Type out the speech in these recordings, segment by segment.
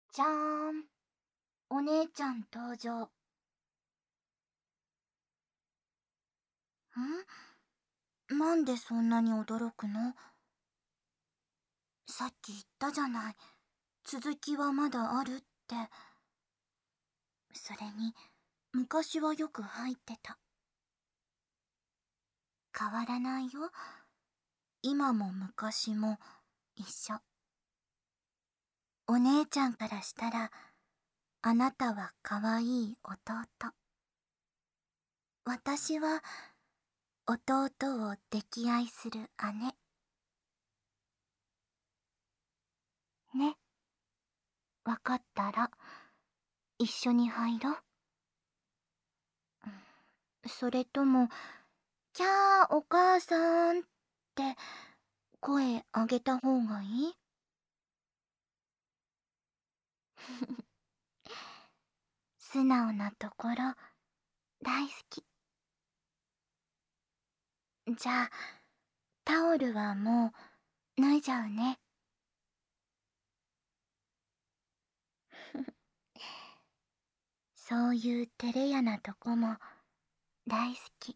じゃーん。お姉ちゃん登場。なんでそんなに驚くの？さっき言ったじゃない。続きはまだあるって。それに、昔はよく入ってた。変わらないよ。今も昔も一緒。お姉ちゃんからしたら、あなたは可愛い弟。私は弟を溺愛する姉。ね。わかったら、一緒に入ろう。それとも、キャーお母さんって声あげた方がいい？素直なところ大好き。じゃあ、タオルはもう脱いじゃうね。そういう照れ屋なとこも大好き。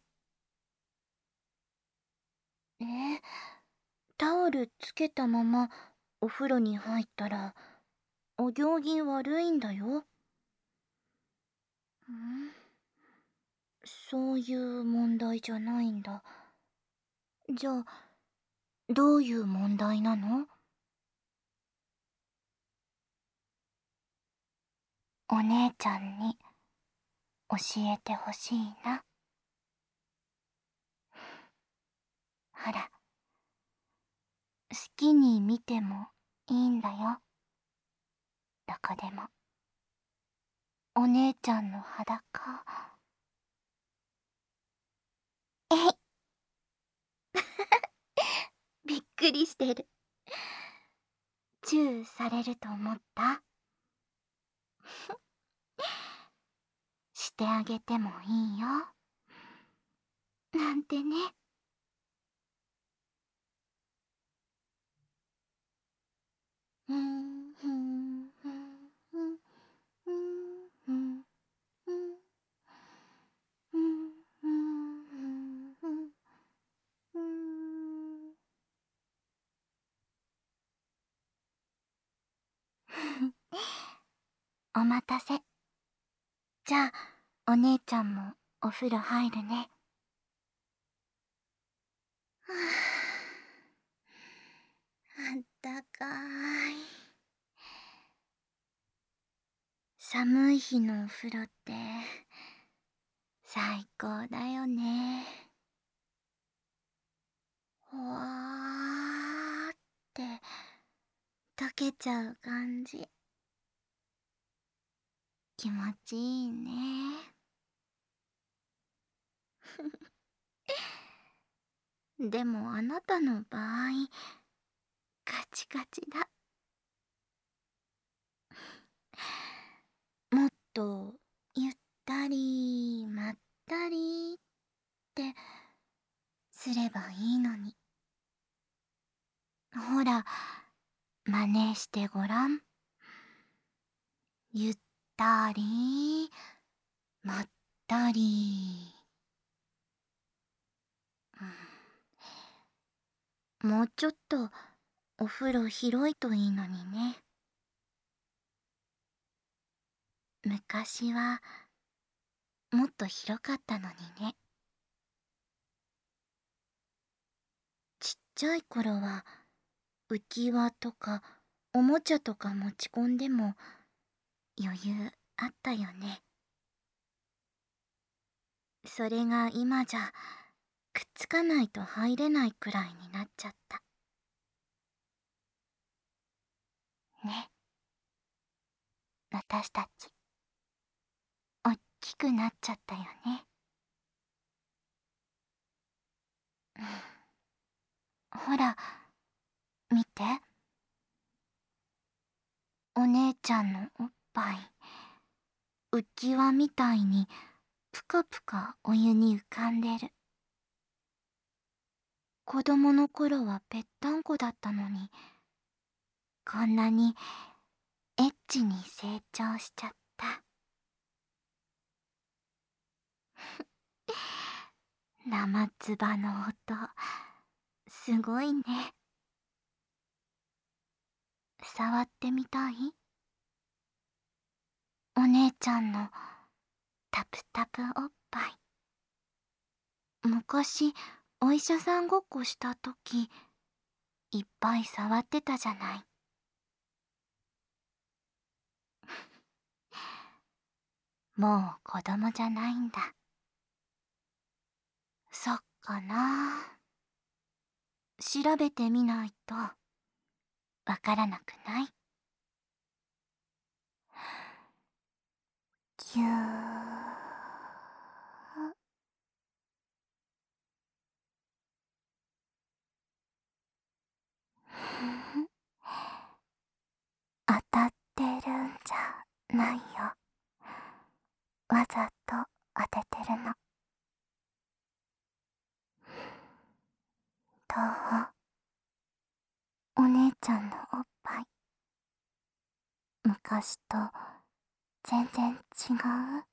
タオルつけたままお風呂に入ったらお行儀悪いんだよ。そういう問題じゃないんだ。じゃあ、どういう問題なの？お姉ちゃんに教えてほしいな。ほら、好きに見てもいいんだよ。どこでも。お姉ちゃんの裸。えい。びっくりしてる。チューされると思った？してあげてもいいよ。なんてね。ふんふんふんふんふんふんふんふんふんふんふんふん。お待たせ。じゃあ、お姉ちゃんもお風呂入るね。はあ、あったかい。寒い日のお風呂って最高だよね。ほわーって溶けちゃう感じ。気持ちいいね。でもあなたの場合、カチカチだ。もっとゆったりまったりってすればいいのに。ほら、真似してごらん。ゆったりまったり。もうちょっとお風呂広いといいのにね。昔はもっと広かったのにね。ちっちゃい頃は浮き輪とかおもちゃとか持ち込んでも余裕あったよね。それが今じゃくっつかないと入れないくらいになっちゃった。ね。私たちおっきくなっちゃったよね。ほら、見て。お姉ちゃんのおっぱい。浮き輪みたいにぷかぷかお湯に浮かんでる。子供の頃はぺったんこだったのに、こんなにエッチに成長しちゃった。生唾の音、すごいね。触ってみたい？お姉ちゃんのタプタプおっぱい。昔、お医者さんごっこしたとき、いっぱい触ってたじゃない。もう子供じゃないんだ。そっかな。調べてみないとわからなくない？ぎゅー。当たってるんじゃないよ。わざと当ててるの。どう？お姉ちゃんのおっぱい。昔と全然違う？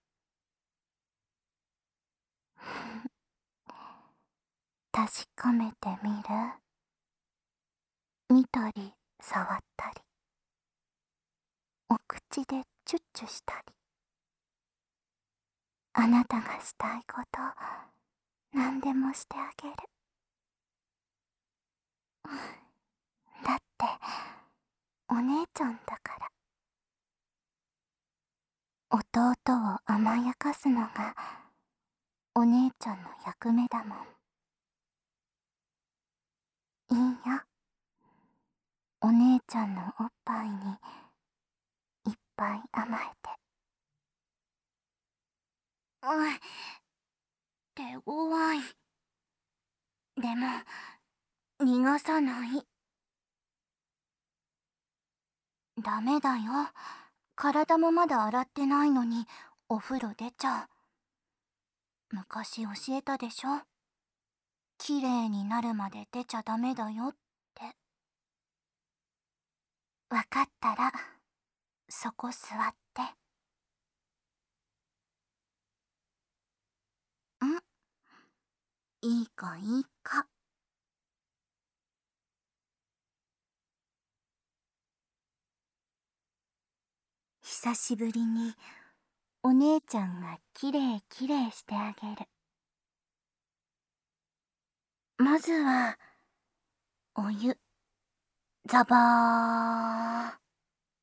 確かめてみる？見たり触ったり、お口でチュッチュしたり。あなたがしたいこと何でもしてあげる。だってお姉ちゃんだから。弟を甘やかすのがお姉ちゃんの役目だもん。いいよ。お姉ちゃんのおっぱいにいっぱい甘えて。手強い。でも逃がさない。ダメだよ。体もまだ洗ってないのにお風呂出ちゃう。昔教えたでしょ。きれいになるまで出ちゃダメだよって。わかったらそこ座って。いいかいいか。久しぶりにお姉ちゃんがきれいきれいしてあげる。まずはお湯、ザバー。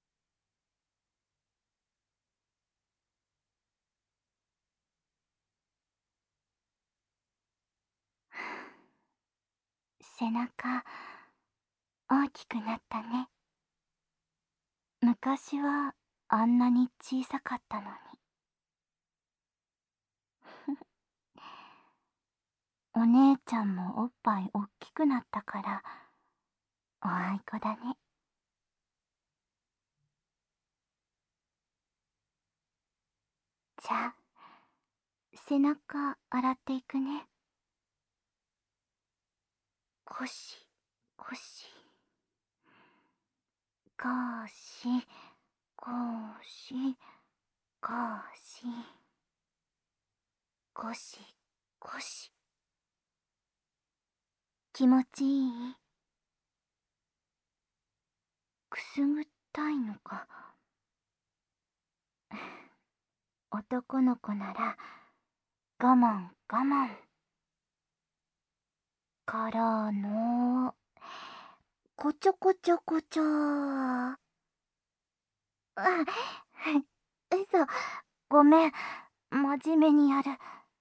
背中大きくなったね。昔はあんなに小さかったのに。お姉ちゃんもおっぱいおっきくなったからおあいこだね。じゃあ背中洗っていくね。ゴシゴシゴシゴシゴシゴシゴシ。気持ちいい？くすぐったいのか。男の子なら我慢我慢。からのこちょこちょこちょー。あ、嘘。ごめん。真面目にやる。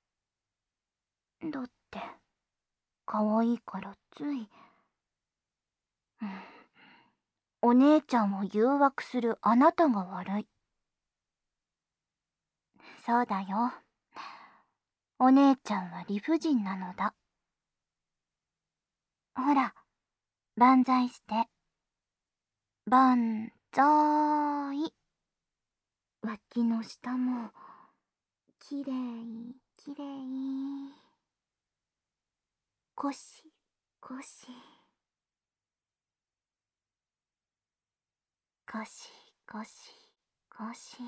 だって可愛いからつい。お姉ちゃんを誘惑するあなたが悪い。そうだよ。お姉ちゃんは理不尽なのだ。ほら、万歳して。万歳。脇の下もきれいきれい。ゴシゴシゴシゴシゴシ。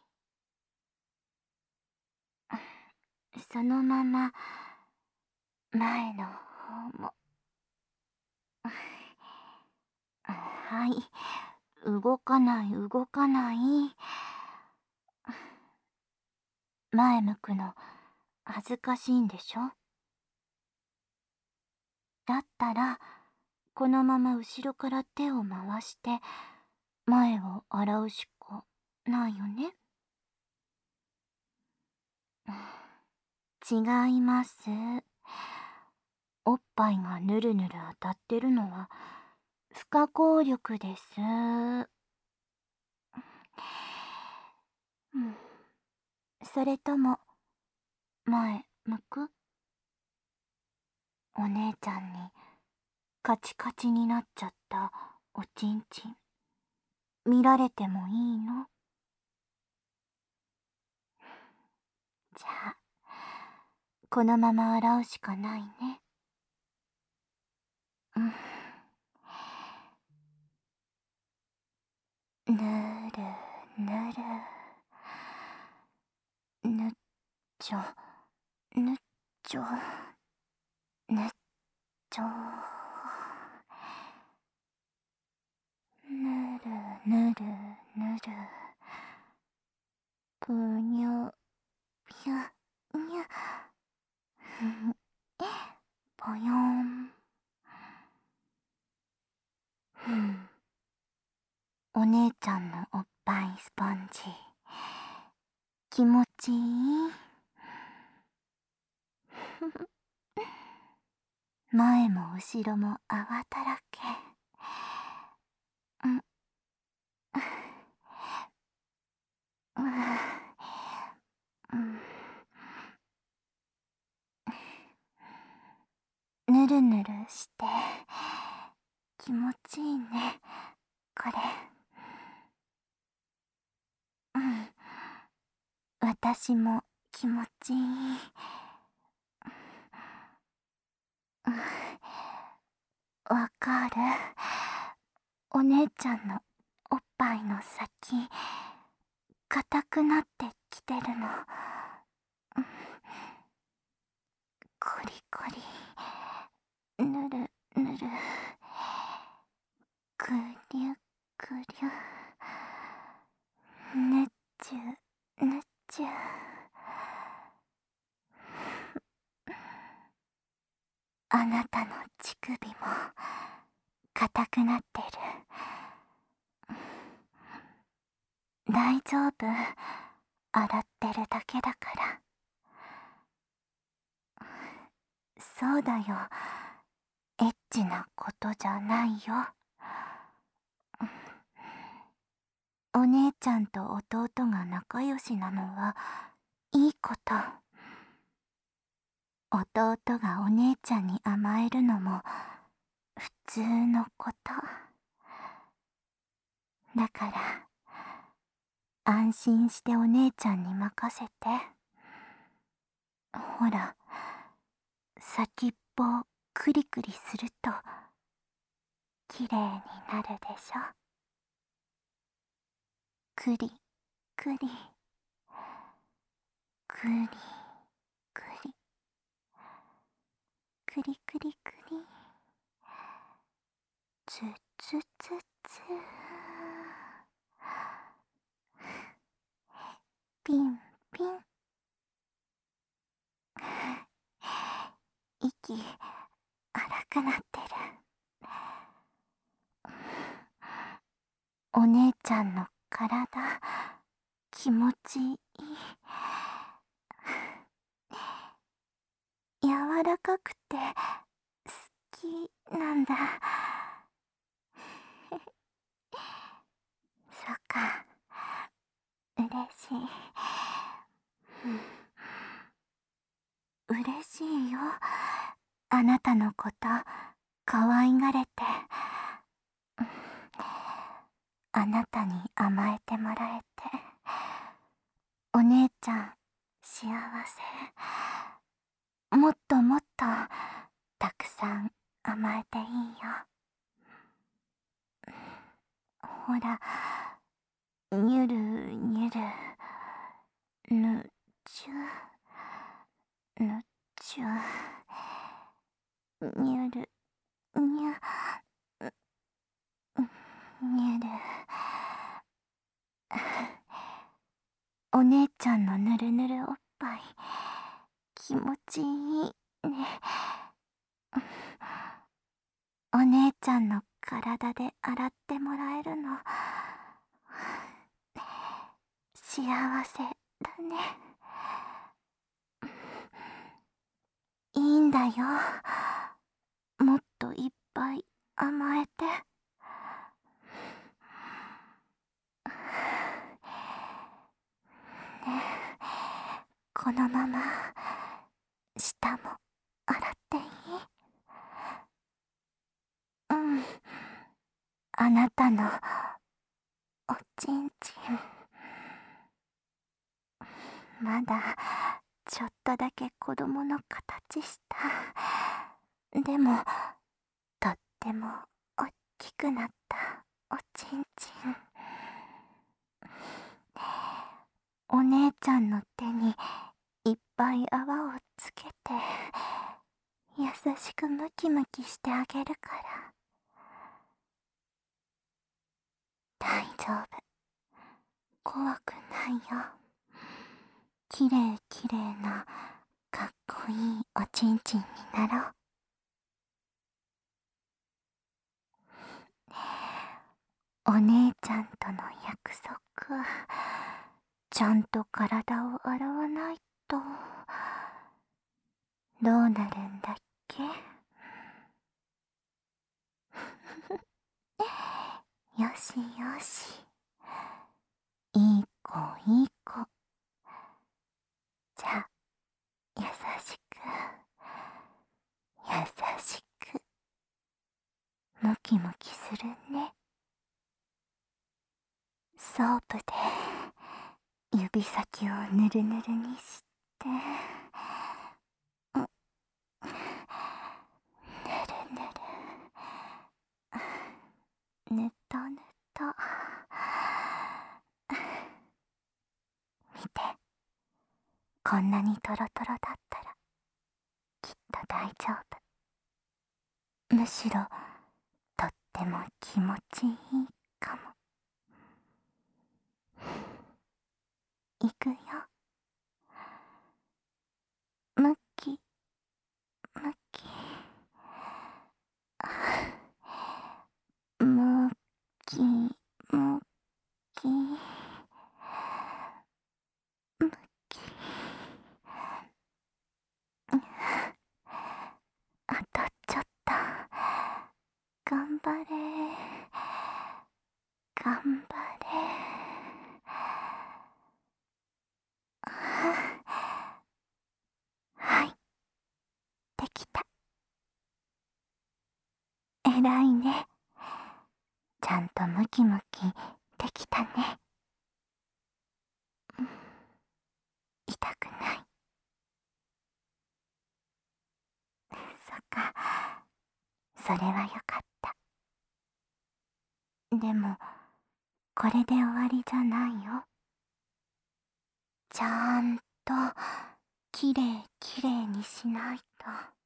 そのまま前の方も。はい、動かない動かない。前向くの恥ずかしいんでしょ。だったらこのまま後ろから手を回して前を洗うしかないよね。違います。おっぱいがぬるぬる当たってるのは不可抗力です。それとも前向く？お姉ちゃんにカチカチになっちゃったおちんちん見られてもいいの？じゃあこのまま洗うしかないね。ぬるぬる、ぬっちょぬっちょぬっちょ、ぬるぬるぬる、ぷにゅぴゅにゅ、ぽよん。お姉ちゃんのおっぱいスポンジ気持ちいい？前も後ろも泡だらけ。ぬるぬるして気持ちいいね、これ。私も気持ちいい。わかる。お姉ちゃんのおっぱいの先硬くなってきてるの。コリコリ、ぬるぬる、くりゅくりゅ、ぬっちゅぬっちゅ。あなたの乳首も硬くなってる。大丈夫、洗ってるだけだから。そうだよ、エッチなことじゃないよ。お姉ちゃんと弟が仲良しなのはいいこと。弟がお姉ちゃんに甘えるのも普通のこと。だから安心してお姉ちゃんに任せて。ほら、先っぽをクリクリするときれいになるでしょ。クリクリクリクリクリクリクリ、ツツツツ、ピンピン。息荒くなってる。お姉ちゃんの体気持ちいい。柔らかくて好きなんだ。そっか、嬉しい。嬉しいよ、あなたのこと可愛がれて。あなたに甘えてもらえて、お姉ちゃん幸せ。もっともっとたくさん甘えていいよ。ほら、 お姉ちゃんのぬるぬるおっぱい、気持ちいいね。お姉ちゃんの体で洗ってもらえるの、幸せだね。いいんだよ。もっといっぱい甘えて。ね、このまま舌も洗っていい？うん、あなたのおちんちん、まだちょっとだけ子供の形した。でもとってもおっきくなったおちんちん。お姉ちゃんの手にいっぱい泡をつけて、優しくムキムキしてあげるから。大丈夫、怖くないよ。きれいきれいなかっこいいおちんちんになろう。お姉ちゃんとの約束、ちゃんと体を洗わないと。どうなるんだっけ？よしよし、いい子いい子。じゃあ優しく優しくムキムキするね。ソープで指先をぬるぬるにして、ぬるぬる、ぬとぬと。見て、こんなにトロトロだったらきっと大丈夫。むしろとっても気持ちいいかも。いくよ。ムキムキ、ムキムキムキ。あとちょっと、頑張れ頑張れ。はい、できた。えらいね。ちゃんとムキムキできたね。痛くない？そっか、それはよかった。でもこれで終わりじゃないよ。ちゃんときれいきれいにしないと。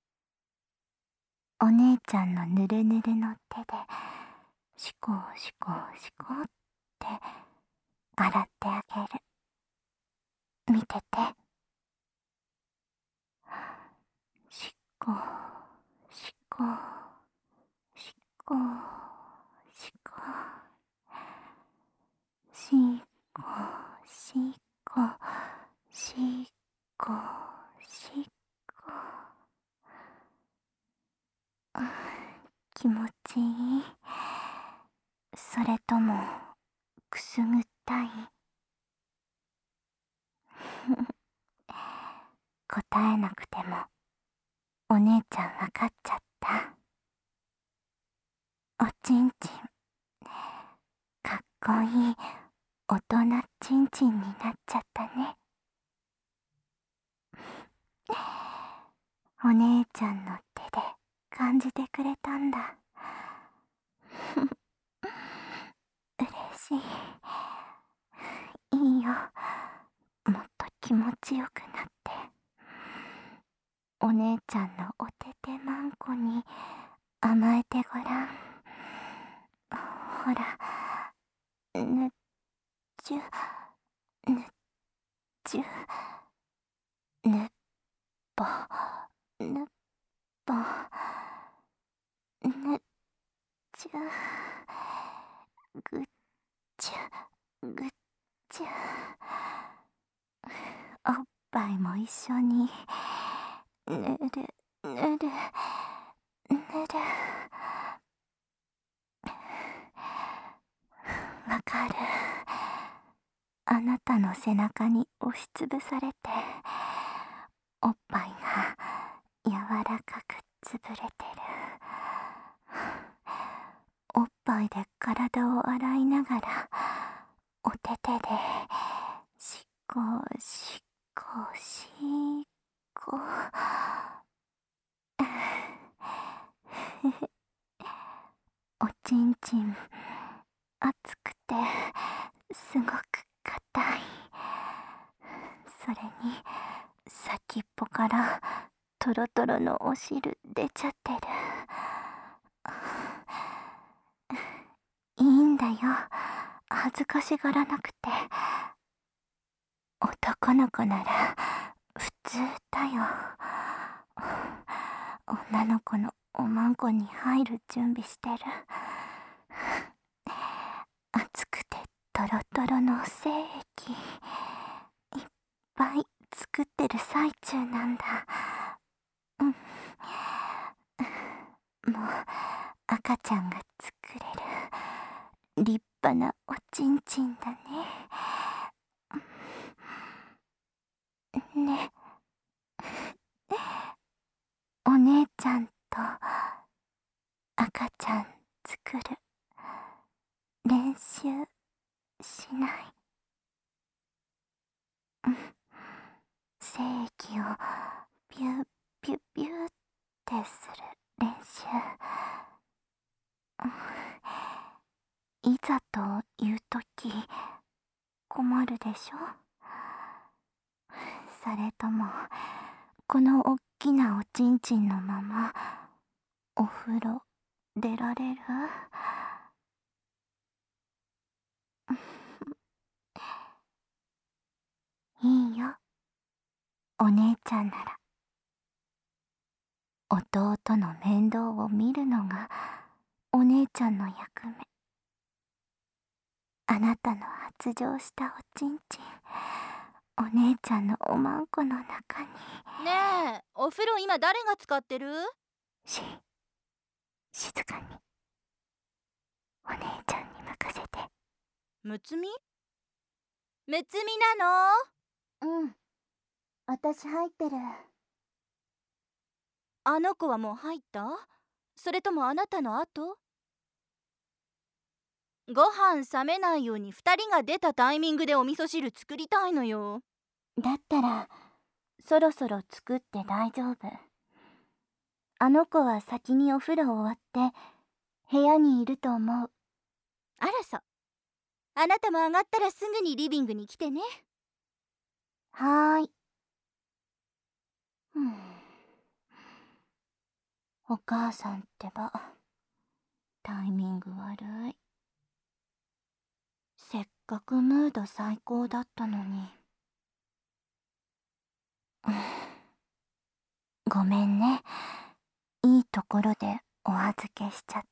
お姉ちゃんのぬるぬるの手でシコシコシコって洗ってあげる。見てて。シコシコシコシコシコシコシコシコ。気持ちいい？それともくすぐったい？答えなくてもお姉ちゃんわかっちゃった。おちんちん、かっこいい大人ちんちんになっちゃったね。お姉ちゃんの手で感じてくれたんだ。嬉しい。いいよ、もっと気持ちよくなって。お姉ちゃんのおててまんこに甘えてごらん。ほら、ぬっちゅぬっちゅ、ぬっぽ、ぬっぽ、ぬっちゅ、ぐっちゅ、ぐっちゅ。おっぱいも一緒にぬるぬるぬる。わかる。あなたの背中に押しつぶされて、おっぱいが柔らかくつぶれてる。おっぱいで体を洗いながら、お手手でしこしこしこ。おちんちん熱くてすごく硬い。それに先っぽからトロトロのお汁出ちゃってる。いいんだよ、恥ずかしがらなくて。男の子なら普通だよ。女の子のおまんこに入る準備してる。熱くてトロトロの精液いっぱい作ってる最中なんだ。もう赤ちゃんが作れる立派なおちんちんだね。ね、お姉ちゃんと赤ちゃん作る練習しない？精液をピュッピュッピュッってする練習。いざというとき困るでしょ。それともこのおっきなおちんちんのままお風呂出られる？いいよ、お姉ちゃんなら。弟の面倒を見るのがお姉ちゃんの役目。あなたの発情したおちんちん、お姉ちゃんのおまんこの中に。 ねえ、お風呂今誰が使ってる？ 静かに。お姉ちゃんに任せて。 むつみ？むつみなの？うん、私入ってる。 あの子はもう入った？それともあなたの後？ご飯冷めないように2人が出たタイミングでお味噌汁作りたいのよ。 だったらそろそろ作って大丈夫。あの子は先にお風呂終わって部屋にいると思う。 あらそう。あなたも上がったらすぐにリビングに来てね。 はーい。お母さんってばタイミング悪い。せっかくムード最高だったのに。ごめんね、いいところでお預けしちゃって。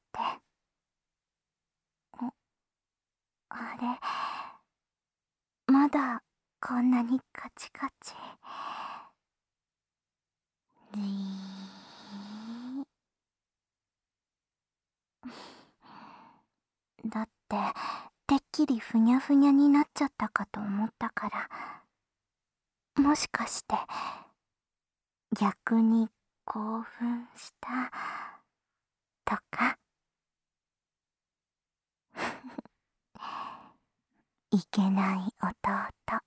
あれ、まだこんなにカチカチ。だっててっきりふにゃふにゃになっちゃったかと思ったから。もしかして逆に興奮したとか？いけない弟。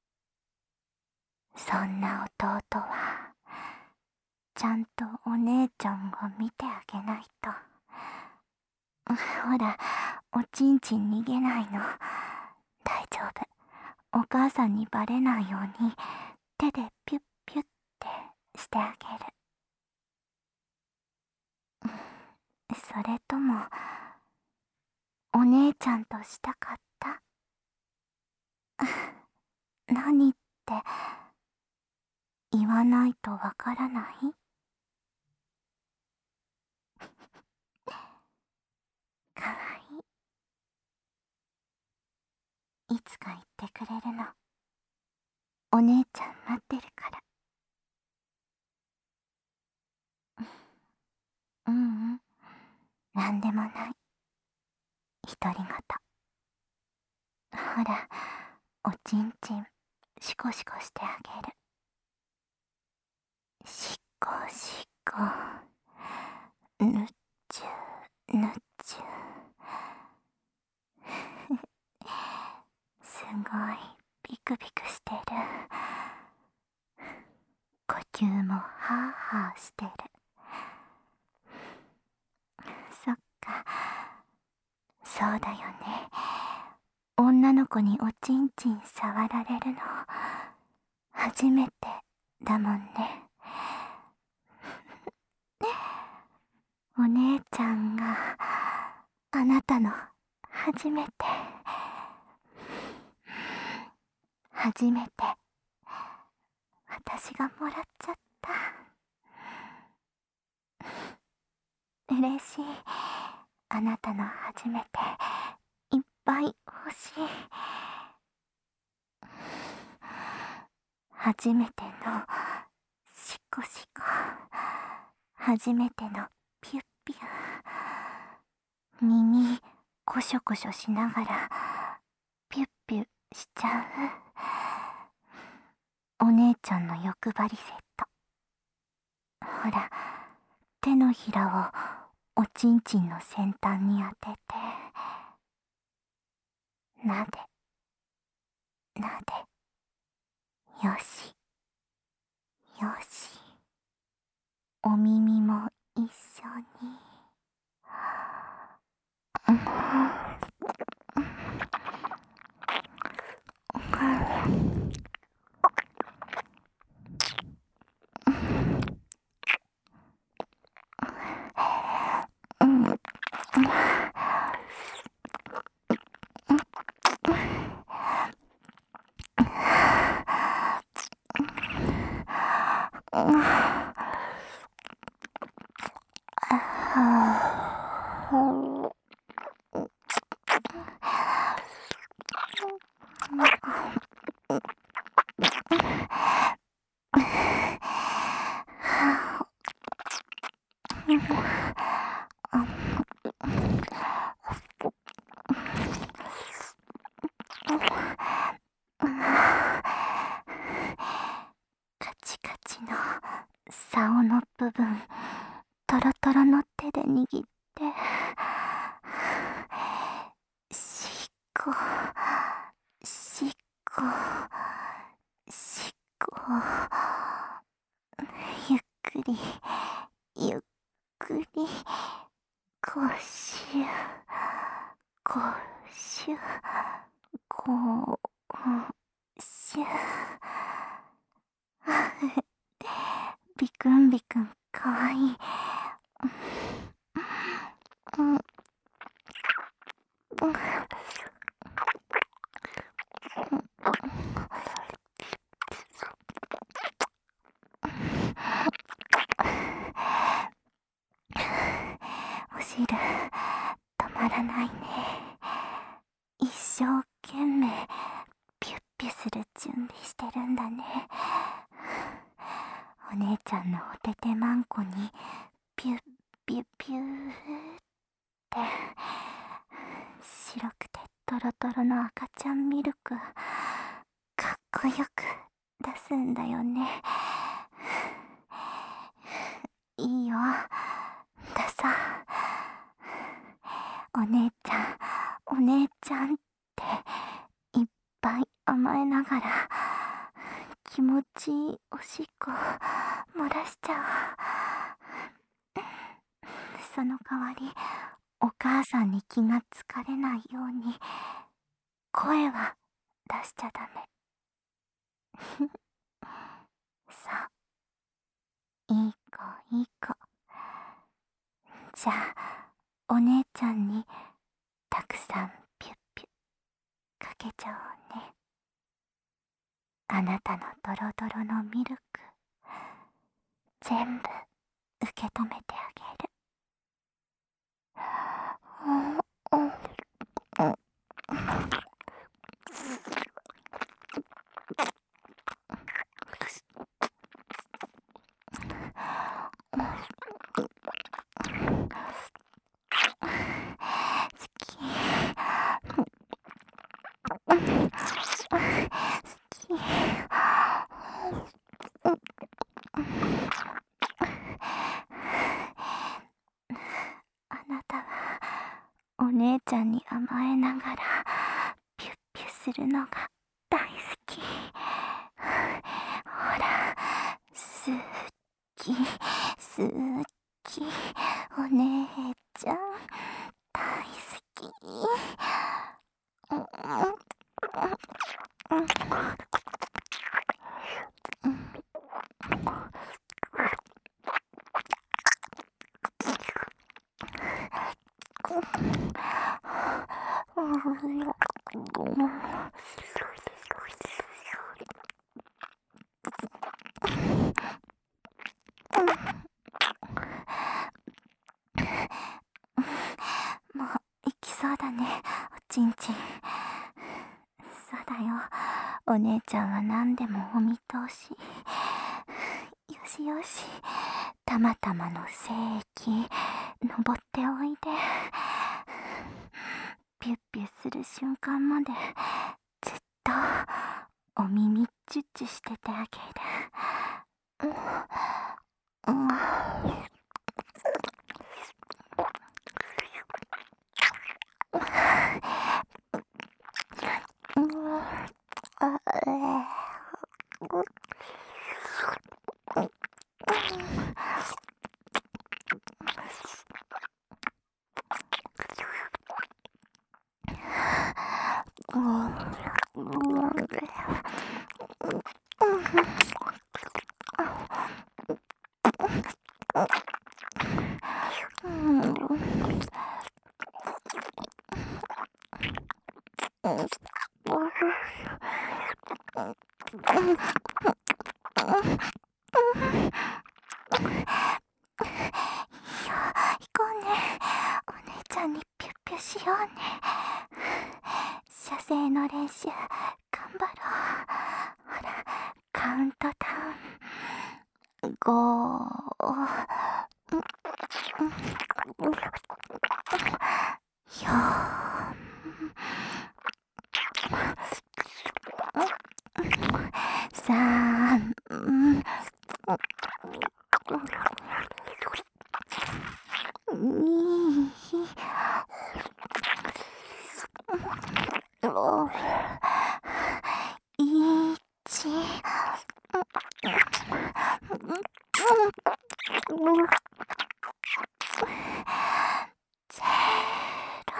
そんな弟はちゃんとお姉ちゃんが見てあげないと。ほら、おちんちん逃げないの。大丈夫。お母さんにバレないように手でピュッピュッってしてあげる。それともお姉ちゃんとしたかった？何って言わないとわからない？かわいい。いつか言ってくれるの。お姉ちゃん待ってるから。うんうん、なんでもない。独り言。ほら、おちんちんシコシコしてあげる。シコシコ、ぬっちゅぬっちゅ。すごいビクビクしてる。呼吸もハーハーしてる。そっか、そうだよね。女の子におちんちん触られるの初めてだもんね。お姉ちゃんがあなたの初めて私がもらっちゃった。嬉しい。あなたの初めていっぱい欲しい。初めてのシコシコ、初めてのピュッピュ。耳コショコショしながらピュッピュしちゃう。お姉ちゃんの欲張りセット。ほら、手のひらをおちんちんの先端に当てて、なでなで、よしよし。お耳も一緒に。カチカチの竿の部分、トロトロの手で握って、しっこしっこしっこ、ゆっくりゆっくり、こしゅこしゅこしゅ。ビクンビクンかわいい。お汁止まらないね。一生懸命ピュッピュする準備してるんだね。お姉ちゃんのおててまんこにピュッピュピューって白くてトロトロの赤ちゃんミルクかっこよく出すんだよね。いいよ、出そう。お姉ちゃんお姉ちゃんっていっぱい甘えながら気持ちいいおしっこ漏らしちゃう。その代わりお母さんに気がつかれないように声は出しちゃダメ。さあ、いい子いい子。じゃあお姉ちゃんにたくさんピュッピュかけちゃおうね。あなたのドロドロのミルク全部受け止めてあげる。あなたはお姉ちゃんに甘えながらピュッピュするのが大好き。ほら、好き好き、お姉ちゃん大好き。もう行きそうだね、おちんちん。そうだよ、お姉ちゃんは何でもお見通し。よしよし、たまたまの聖域登っておいで。ピュッピュする瞬間までずっとお耳チュッチュしててあげる。行こうね、お姉ちゃんにピュッピュしようね。射精の練習頑張ろう。ほら、カウントダウン。3、2、1。ゼロ。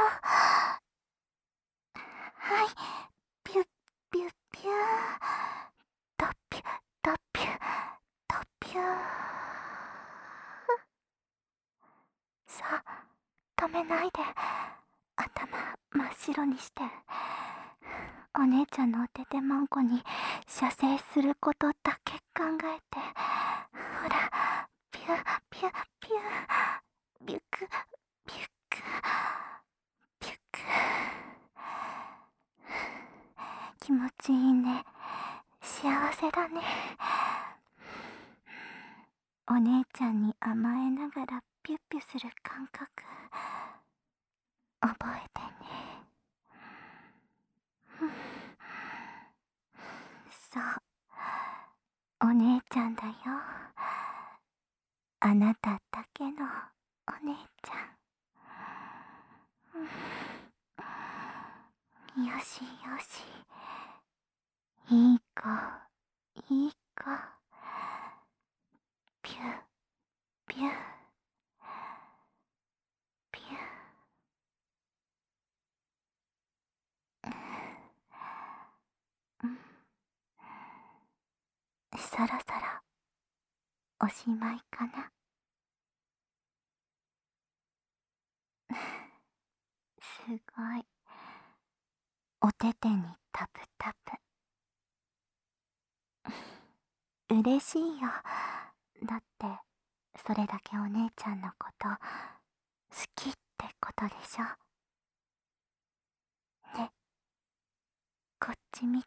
はい、ピュッピュッピュー、ドピュドピュドピュー。さあ、止めないで、頭真っ白にして。お姉ちゃんのお手手マンコに射精することだけ考えて。ほら、ピュピュピュ、ビュクビュクビュク。気持ちいいね、幸せだね。お姉ちゃんに甘えながらピュッピュする感覚覚えてね。そう、お姉ちゃんだよ。あなただけのお姉ちゃん。よしよし、いい子いい子。ピュピュピュ。そろそろおしまいかな。すごい、お手手にタプタプ。嬉しいよ、だってそれだけお姉ちゃんのこと好きってことでしょ。ね、こっち見て。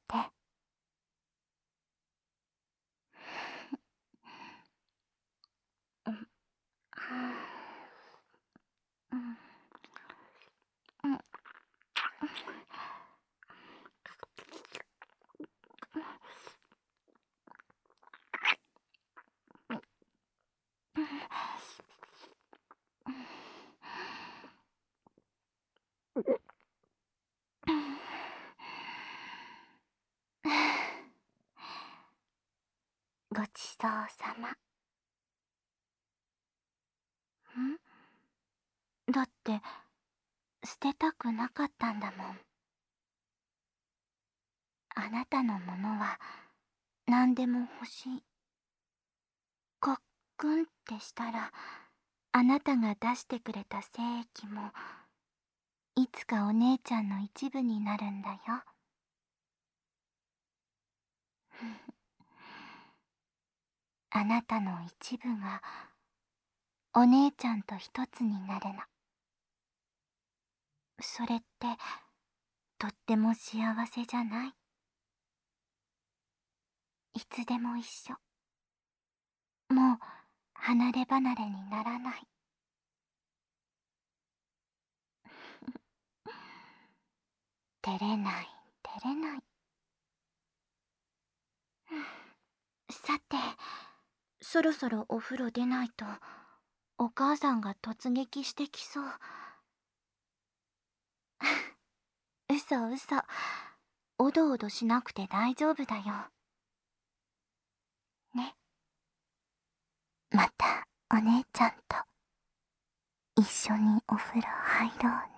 うん、うん、うん、ごちそうさま。だって捨てたくなかったんだもん。あなたのものは何でも欲しい。こっくんってしたら、あなたが出してくれた精液もいつかお姉ちゃんの一部になるんだよ。あなたの一部がお姉ちゃんと一つになるの。それってとっても幸せじゃない？いつでも一緒。もう離れ離れにならない。照れない照れない。さて、そろそろお風呂出ないとお母さんが突撃してきそう。嘘嘘、おどおどしなくて大丈夫だよ。ね。またお姉ちゃんと一緒にお風呂入ろうね。